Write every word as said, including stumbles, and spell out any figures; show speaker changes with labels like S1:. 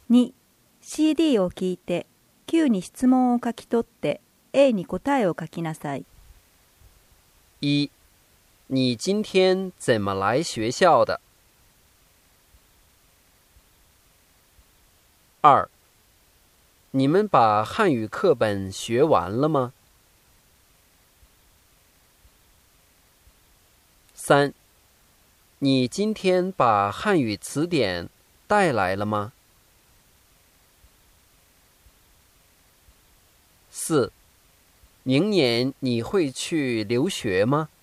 S1: に、シーディー を聞いて、Q に質問を書き取って、A に答えを書きなさい。
S2: 一、你今天怎么来学校的？二、你们把汉语课本学完了吗？三、你今天把汉语词典带来了吗？四、明年你会去留学吗？